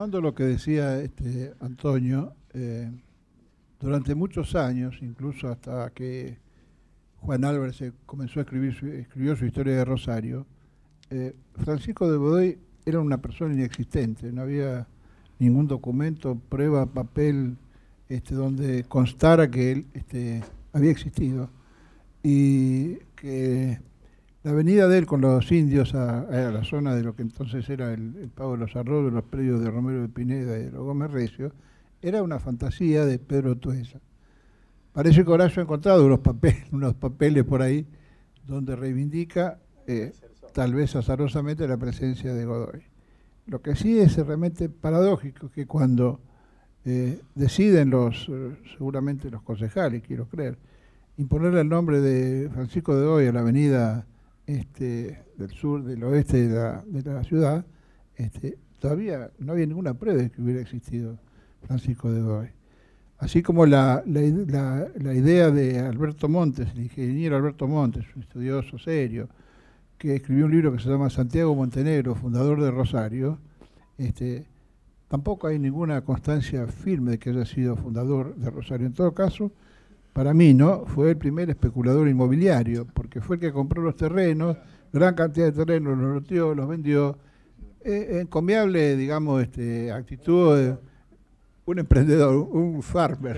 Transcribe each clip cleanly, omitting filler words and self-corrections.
Tomando lo que decía Antonio, durante muchos años, incluso hasta que Juan Álvarez comenzó a escribió su historia de Rosario, Francisco de Godoy era una persona inexistente, no había ningún documento, prueba, papel, donde constara que él había existido. Y que la venida de él con los indios a la zona de lo que entonces era el Pago de los Arroyos, los predios de Romero de Pineda y de los Gómez Recio, era una fantasía de Pedro Tuesa. Parece que Horacio ha encontrado unos papeles por ahí donde reivindica, tal vez azarosamente, la presencia de Godoy. Lo que sí es realmente paradójico que cuando deciden seguramente los concejales, quiero creer, imponerle el nombre de Francisco de Godoy a la avenida del sur, del oeste de la ciudad, todavía no había ninguna prueba de que hubiera existido Francisco de Godoy. Así como la idea de Alberto Montes, el ingeniero Alberto Montes, un estudioso serio, que escribió un libro que se llama Santiago Montenegro, fundador de Rosario, tampoco hay ninguna constancia firme de que haya sido fundador de Rosario. En todo caso, para mí, ¿no? Fue el primer especulador inmobiliario, porque fue el que compró los terrenos, gran cantidad de terrenos, los loteó, los vendió. Encomiable, digamos, actitud de un emprendedor, un farmer.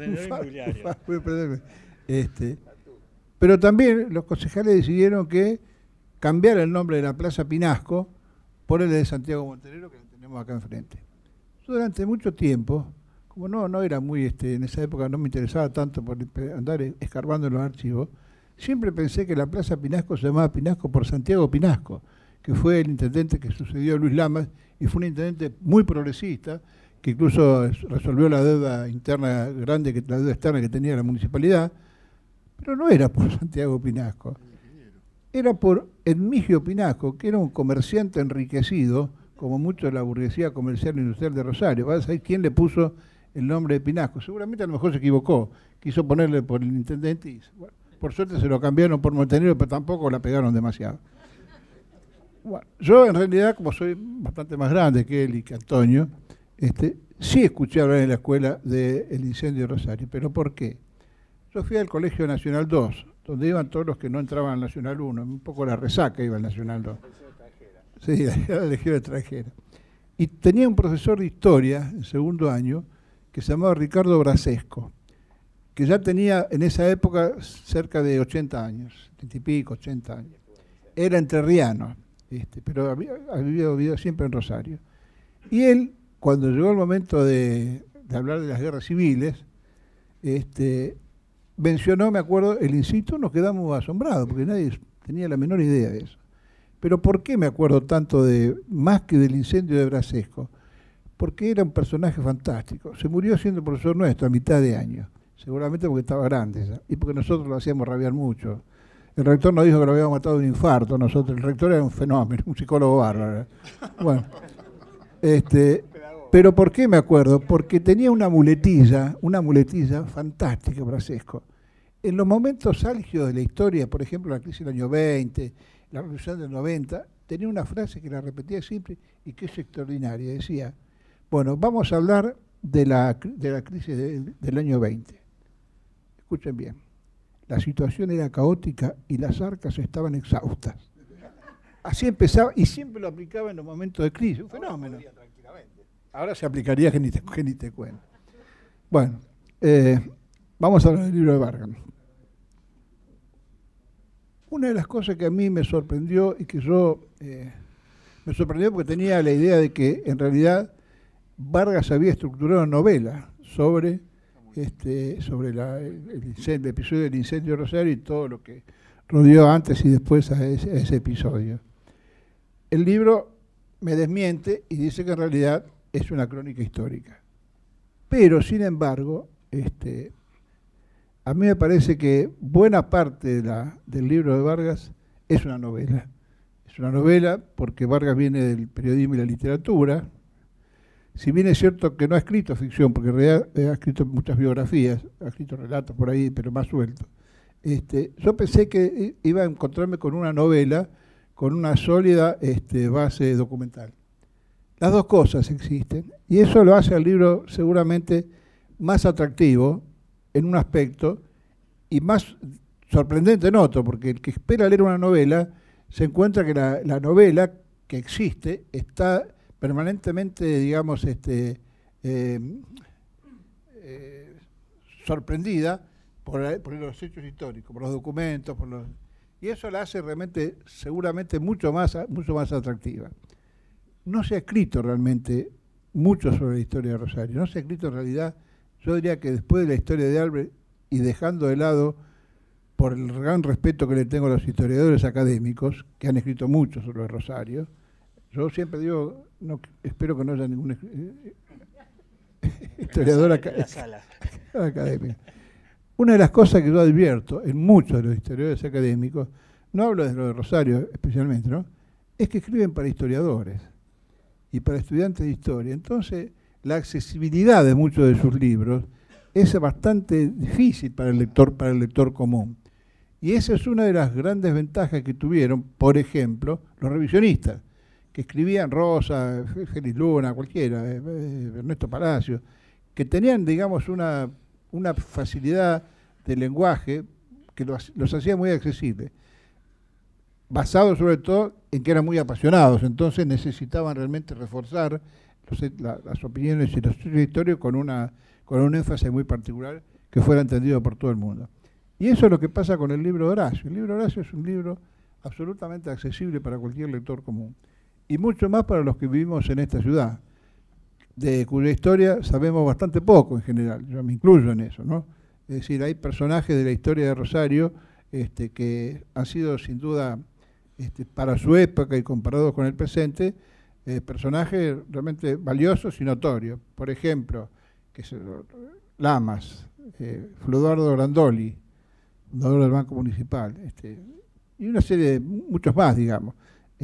Pero también los concejales decidieron que cambiar el nombre de la Plaza Pinasco por el de Santiago Montenegro, que lo tenemos acá enfrente. Yo durante mucho tiempo, como no era muy, en esa época no me interesaba tanto por andar escarbando en los archivos, siempre pensé que la Plaza Pinasco se llamaba Pinasco por Santiago Pinasco, que fue el intendente que sucedió a Luis Lamas, y fue un intendente muy progresista, que incluso resolvió la deuda interna grande, la deuda externa que tenía la municipalidad, pero no era por Santiago Pinasco, era por Edmigio Pinasco, que era un comerciante enriquecido, como mucho de la burguesía comercial e industrial de Rosario. ¿Vas a saber quién le puso el nombre de Pinasco? Seguramente a lo mejor se equivocó, quiso ponerle por el intendente y bueno, por suerte se lo cambiaron por Montenegro, pero tampoco la pegaron demasiado. Bueno, yo en realidad, como soy bastante más grande que él y que Antonio, sí escuché hablar en la escuela del incendio de Rosario. ¿Pero por qué? Yo fui al Colegio Nacional 2, donde iban todos los que no entraban al Nacional 1, un poco la resaca iba al Nacional 2. Sí, la Legión extranjera. Y tenía un profesor de historia en segundo año que se llamaba Ricardo Brasesco, que ya tenía en esa época cerca de 80 años, 70 y pico, 80 años. Era entrerriano, pero había vivido siempre en Rosario. Y él, cuando llegó el momento de hablar de las guerras civiles, mencionó, me acuerdo, el instituto. Nos quedamos asombrados, porque nadie tenía la menor idea de eso. Pero ¿por qué me acuerdo tanto más que del incendio de Brasesco? Porque era un personaje fantástico. Se murió siendo profesor nuestro a mitad de año, seguramente porque estaba grande ya, y porque nosotros lo hacíamos rabiar mucho. El rector nos dijo que lo habíamos matado de un infarto nosotros. El rector era un fenómeno, un psicólogo bárbaro. Bueno, pero ¿por qué me acuerdo? Porque tenía una muletilla fantástica, Brasesco. En los momentos álgidos de la historia, por ejemplo, la crisis del año 20, la revolución del 90, tenía una frase que la repetía siempre y que es extraordinaria. Decía, bueno, vamos a hablar de la crisis del año 20. Escuchen bien, la situación era caótica y las arcas estaban exhaustas. Así empezaba y siempre lo aplicaba en los momentos de crisis, un fenómeno. Ahora se aplicaría que ni te cuento. Bueno, vamos a hablar del libro de Vargas. Una de las cosas que a mí me sorprendió y que me sorprendió porque tenía la idea de que en realidad Vargas había estructurado una novela sobre el episodio del incendio de Rosario y todo lo que rodeó antes y después a ese episodio. El libro me desmiente y dice que en realidad es una crónica histórica. Pero, sin embargo, a mí me parece que buena parte del libro de Vargas es una novela. Es una novela porque Vargas viene del periodismo y la literatura. Si bien es cierto que no ha escrito ficción, porque en realidad ha escrito muchas biografías, ha escrito relatos por ahí, pero más sueltos. Yo pensé que iba a encontrarme con una novela con una sólida base documental. Las dos cosas existen. Y eso lo hace al libro seguramente más atractivo en un aspecto y más sorprendente en otro, porque el que espera leer una novela se encuentra que la novela que existe está permanentemente, digamos, eh, sorprendida por los hechos históricos, por los documentos, y eso la hace realmente, seguramente, mucho más atractiva. No se ha escrito realmente mucho sobre la historia de Rosario, no se ha escrito en realidad, yo diría que después de la historia de Albert, y dejando de lado, por el gran respeto que le tengo a los historiadores académicos, que han escrito mucho sobre Rosario, yo siempre digo, no, espero que no haya ningún historiador académico. Una de las cosas que yo advierto en muchos de los historiadores académicos, no hablo de lo de Rosario especialmente, ¿no?, es que escriben para historiadores y para estudiantes de historia. Entonces, la accesibilidad de muchos de sus libros es bastante difícil para el lector común. Y esa es una de las grandes ventajas que tuvieron, por ejemplo, los revisionistas, que escribían Rosa, Félix Luna, cualquiera, Ernesto Palacio, que tenían, digamos, una facilidad de lenguaje que los hacía muy accesibles, basados sobre todo en que eran muy apasionados, entonces necesitaban realmente reforzar las opiniones y los estudios históricos con un énfasis muy particular que fuera entendido por todo el mundo. Y eso es lo que pasa con el libro de Horacio. El libro de Horacio es un libro absolutamente accesible para cualquier lector común, y mucho más para los que vivimos en esta ciudad, de cuya historia sabemos bastante poco en general, yo me incluyo en eso, ¿no? Es decir, hay personajes de la historia de Rosario que han sido sin duda, para su época y comparados con el presente, personajes realmente valiosos y notorios. Por ejemplo, Lamas, Flodoardo Grandoli, fundador del Banco Municipal, y una serie de muchos más, digamos.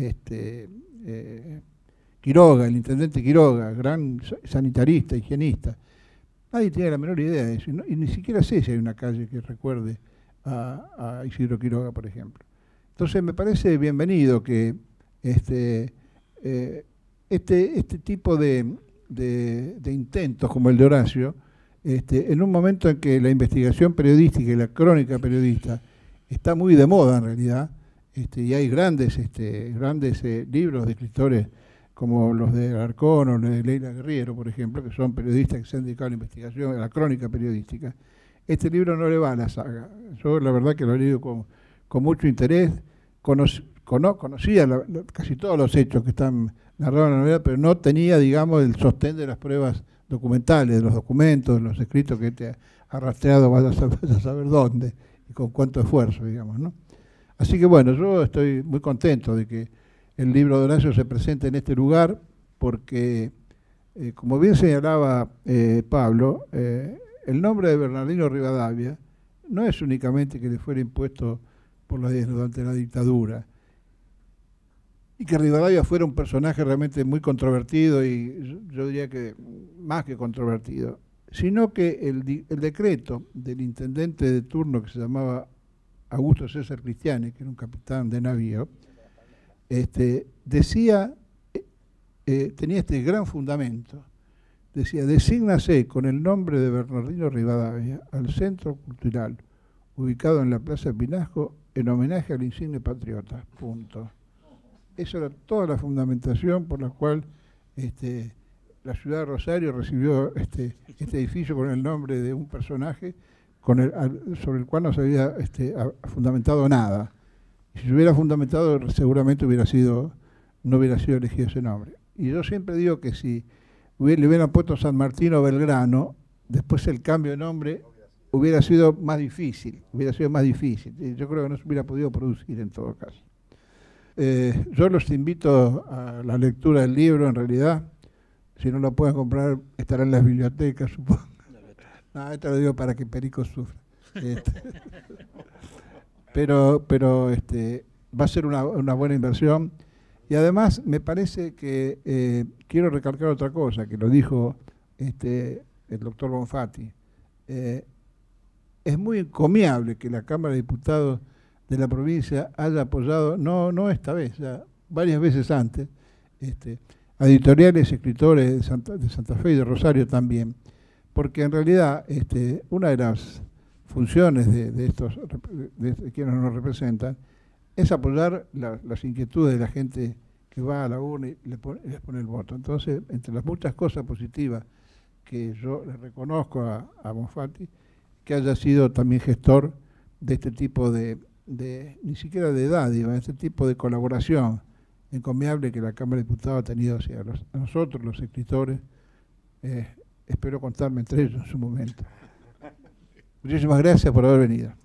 Quiroga, el intendente Quiroga, gran sanitarista, higienista. Nadie tiene la menor idea de eso, y ni siquiera sé si hay una calle que recuerde a Isidro Quiroga, por ejemplo. Entonces me parece bienvenido que este tipo de intentos como el de Horacio, en un momento en que la investigación periodística y la crónica periodista está muy de moda en realidad, y hay grandes libros de escritores como los de Alarcón o los de Leila Guerriero, por ejemplo, que son periodistas que se han dedicado a la investigación, a la crónica periodística. Este libro no le va a la saga. Yo la verdad que lo he leído con mucho interés. Conocía casi todos los hechos que están narrados en la novela, pero no tenía, digamos, el sostén de las pruebas documentales, de los documentos, de los escritos que te ha rastreado, vaya a saber dónde y con cuánto esfuerzo, digamos, ¿no? Así que bueno, yo estoy muy contento de que el libro de Horacio se presente en este lugar, porque, como bien señalaba Pablo, el nombre de Bernardino Rivadavia no es únicamente que le fuera impuesto durante la dictadura, y que Rivadavia fuera un personaje realmente muy controvertido, y yo diría que más que controvertido, sino que el decreto del intendente de turno, que se llamaba Augusto César Cristiani, que era un capitán de navío, decía, tenía este gran fundamento, decía: desígnase con el nombre de Bernardino Rivadavia al Centro Cultural ubicado en la Plaza Pinasco en homenaje al insigne patriota, punto. Esa era toda la fundamentación por la cual la ciudad de Rosario recibió este edificio con el nombre de un personaje sobre el cual no se había fundamentado nada. Y si se hubiera fundamentado, seguramente no hubiera sido elegido ese nombre. Y yo siempre digo que si le hubieran puesto San Martín o Belgrano, después el cambio de nombre hubiera sido más difícil. Y yo creo que no se hubiera podido producir en todo caso. Yo los invito a la lectura del libro, en realidad. Si no lo pueden comprar, estará en las bibliotecas, supongo. No, esto lo digo para que Perico sufra. Pero va a ser una buena inversión. Y además me parece que quiero recalcar otra cosa, que lo dijo el doctor Bonfatti. Es muy encomiable que la Cámara de Diputados de la provincia haya apoyado, no esta vez, ya varias veces antes, a editoriales, escritores de Santa Fe y de Rosario también, porque en realidad una de las funciones de quienes nos representan es apoyar las inquietudes de la gente que va a la urna y les pone el voto. Entonces, entre las muchas cosas positivas que yo le reconozco a Bonfatti, que haya sido también gestor de este tipo ni siquiera de dádiva, este tipo de colaboración encomiable que la Cámara de Diputados ha tenido hacia a nosotros, los escritores. Espero contarme entre ellos en su momento. Muchísimas gracias por haber venido.